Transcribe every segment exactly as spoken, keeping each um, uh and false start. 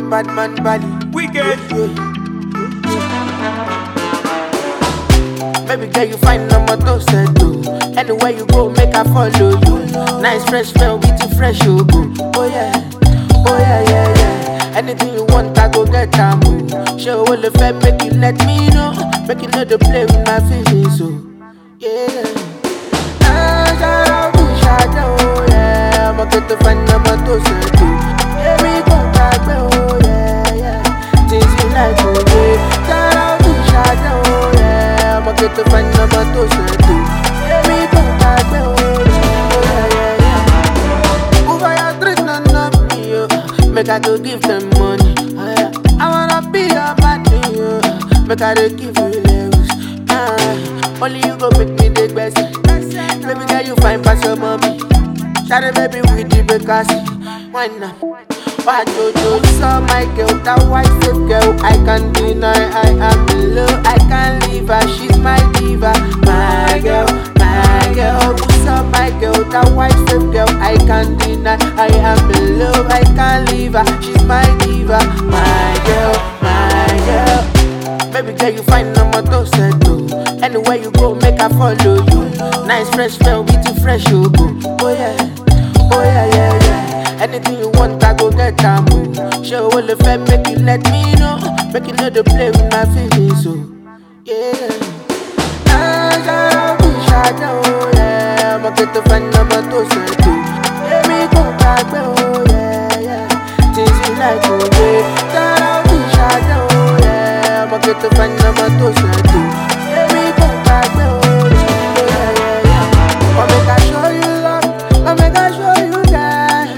bad man body. Wicked. Baby girl, you find number two set too. Anywhere you go, make I follow you. Nice fresh smell, with you fresh you go. Oh yeah, oh yeah, yeah, yeah. Anything you want, I go get a move. Show all the fair, make you let me know. Make you know the play with my feelings, so yeah. Ah, shout out to Shadow, yeah. I'ma get to find number two set too. Yeah, we go back, oh yeah, yeah. Things you like, oh yeah. Shout out to Shadow, yeah. I'ma get to find number two set too. Yeah, we go back, oh yeah, yeah, yeah. Over your street, none of me, oh. Make I go give them money, oh yeah. I wanna be your body, oh. Make I go give you levels, ah. Only you go make me the best. Baby girl, you fine pass your mommy. Shout it, baby, with the because why not? Why do you saw my girl, that white safe girl? I can't deny I am in love. I can't leave her, she's my diva. My girl, my girl. You saw my girl, that white safe girl? I can't deny I am in love. I can't leave her, she's my diva. My girl, my girl. Baby girl, you find number two set too. Anywhere you go, make I follow you. Nice fresh smell, with you fresh you go. Oh yeah, oh yeah, yeah, yeah. Anything you want, I go get a move. Show all the fair, make you let me know. Make you know the play with my feelings, so yeah. Ah, shout out to Shadow, yeah. I'ma get to find number two set too. Yeah, we go back, oh yeah, yeah. Things you like, oh yeah. Shout out to Shadow, yeah. I'ma get to find number two set too. Yeah, we go back, oh yeah, yeah, yeah. I'll make I show you love, I'll make I show you that.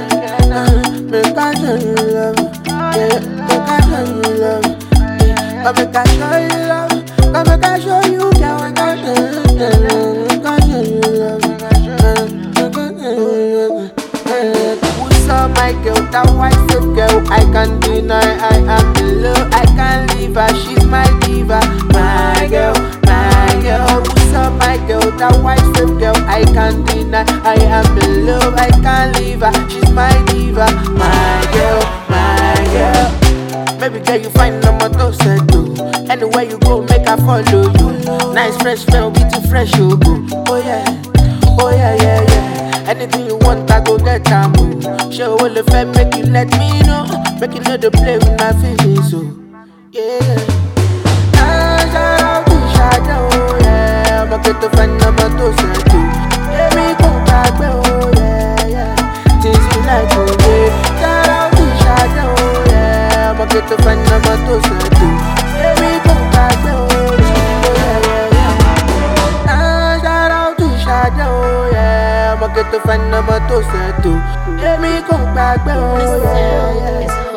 Make I show you love, yeah. Make I show you love, yeah. I'll make I show you love, I'll make I show you, girl. Make I show you love, make I show you love. Who's up, my girl? That white safe girl? I can't deny I am in love. I can't leave her, she's my diva. My girl, my girl. Who's up, my girl? That white safe girl? I can't deny I am in love. I can't leave her, she's my diva. My girl, my girl. Baby girl, you find number two set too. Anywhere you go, make I follow you. Nice fresh smell, with you fresh you go. Oh yeah, oh yeah, yeah, yeah. Anything you want, I go get a move. Show all the fair, make you let me know. Make you know the play with my feelings, so yeah. Ah, shout out to Shadow, yeah. I'ma get to find number two set too. Yeah, we go back, oh yeah, yeah. Things you like, oh yeah. Shout out to Shadow, yeah. I'ma get to find number two set too. Yeah, we go back, oh yeah, yeah, yeah. Ah, shout out to Shadow, yeah. I'ma get to find number two set too. Yeah, me go back, oh yeah, yeah.